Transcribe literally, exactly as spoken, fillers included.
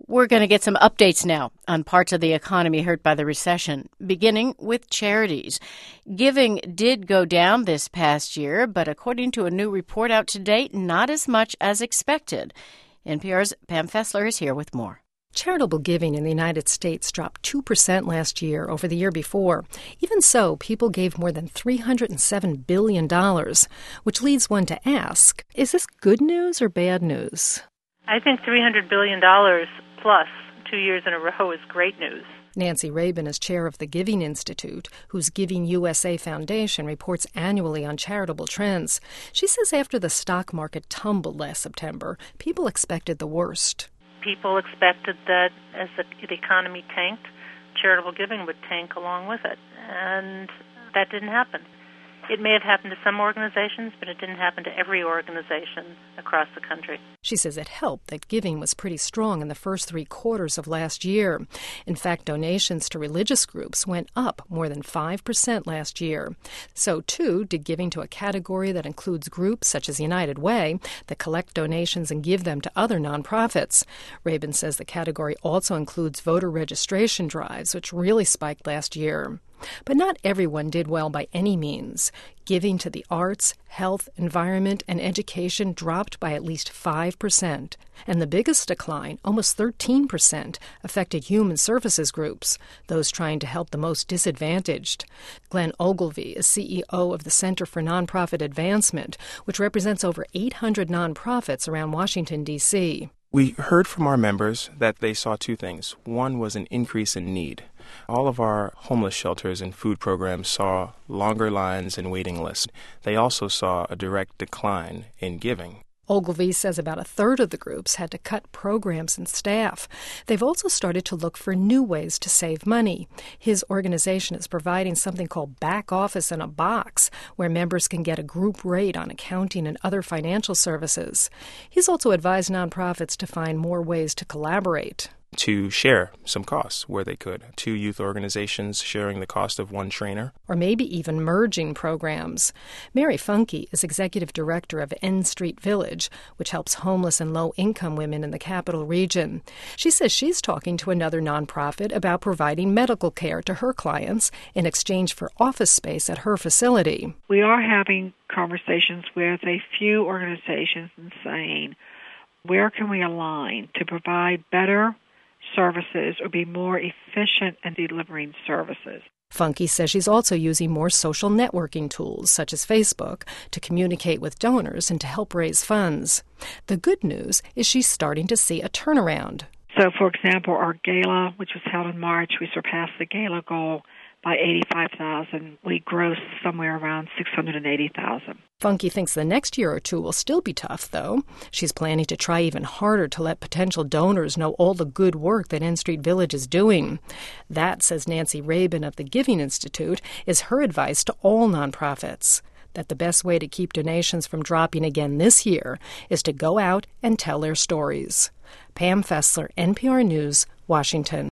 We're going to get some updates now on parts of the economy hurt by the recession, beginning with charities. Giving did go down this past year, but according to a new report out to date, not as much as expected. N P R's Pam Fessler is here with more. Charitable giving in the United States dropped two percent last year over the year before. Even so, people gave more than three hundred seven billion dollars, which leads one to ask, is this good news or bad news? I think three hundred billion dollars plus two years in a row is great news. Nancy Rabin is chair of the Giving Institute, whose Giving U S A Foundation reports annually on charitable trends. She says after the stock market tumbled last September, people expected the worst. People expected that as the, the economy tanked, charitable giving would tank along with it, and that didn't happen. It may have happened to some organizations, but it didn't happen to every organization across the country. She says it helped that giving was pretty strong in the first three quarters of last year. In fact, donations to religious groups went up more than five percent last year. So, too, did giving to a category that includes groups such as United Way that collect donations and give them to other nonprofits. Rabin says the category also includes voter registration drives, which really spiked last year. But not everyone did well by any means. Giving to the arts, health, environment, and education dropped by at least five percent. And the biggest decline, almost thirteen percent, affected human services groups, those trying to help the most disadvantaged. Glenn Ogilvie is C E O of the Center for Nonprofit Advancement, which represents over eight hundred nonprofits around Washington, D C We heard from our members that they saw two things. One was an increase in need. All of our homeless shelters and food programs saw longer lines and waiting lists. They also saw a direct decline in giving. Ogilvie says about a third of the groups had to cut programs and staff. They've also started to look for new ways to save money. His organization is providing something called Back Office in a Box, where members can get a group rate on accounting and other financial services. He's also advised nonprofits to find more ways to collaborate. To share some costs where they could. Two youth organizations sharing the cost of one trainer. Or maybe even merging programs. Mary Funke is executive director of N Street Village, which helps homeless and low-income women in the capital region. She says she's talking to another nonprofit about providing medical care to her clients in exchange for office space at her facility. We are having conversations with a few organizations and saying, where can we align to provide better services or be more efficient in delivering services. Funke says she's also using more social networking tools, such as Facebook, to communicate with donors and to help raise funds. The good news is she's starting to see a turnaround. So, for example, our gala, which was held in March, we surpassed the gala goal by eighty-five thousand. We grossed somewhere around six hundred eighty thousand. Funke thinks the next year or two will still be tough, though. She's planning to try even harder to let potential donors know all the good work that N Street Village is doing. That, says Nancy Rabin of the Giving Institute, is her advice to all nonprofits. That the best way to keep donations from dropping again this year is to go out and tell their stories. Pam Fessler, N P R News, Washington.